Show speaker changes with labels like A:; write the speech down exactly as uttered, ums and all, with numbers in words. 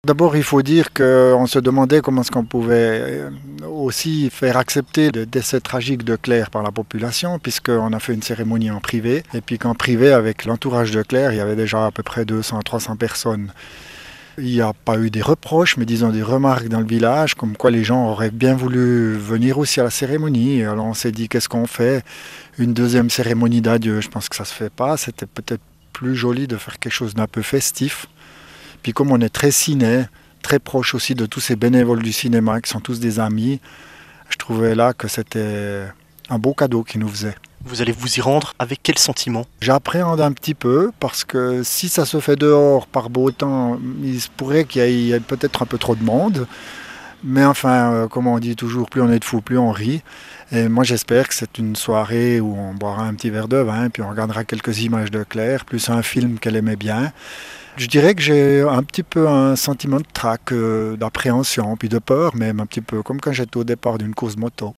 A: D'abord, il faut dire qu'on se demandait comment est-ce qu'on pouvait aussi faire accepter le décès tragique de Claire par la population, puisqu'on a fait une cérémonie en privé, et puis qu'en privé, avec l'entourage de Claire, il y avait déjà à peu près deux cents à trois cents personnes. Il n'y a pas eu des reproches, mais disons des remarques dans le village, comme quoi les gens auraient bien voulu venir aussi à la cérémonie. Alors on s'est dit, qu'est-ce qu'on fait? Une deuxième cérémonie d'adieu, je pense que ça ne se fait pas. C'était peut-être plus joli de faire quelque chose d'un peu festif. Puis comme on est très ciné, très proche aussi de tous ces bénévoles du cinéma qui sont tous des amis, je trouvais là que c'était un beau cadeau qu'ils nous faisaient.
B: Vous allez vous y rendre avec quel sentiment?
A: J'appréhende un petit peu parce que si ça se fait dehors par beau temps, il se pourrait qu'il y ait peut-être un peu trop de monde. Mais enfin, euh, comme on dit toujours, plus on est de fous, plus on rit. Et moi j'espère que c'est une soirée où on boira un petit verre de vin, puis on regardera quelques images de Claire, plus un film qu'elle aimait bien. Je dirais que j'ai un petit peu un sentiment de trac, euh, d'appréhension, puis de peur même, un petit peu comme quand j'étais au départ d'une course moto.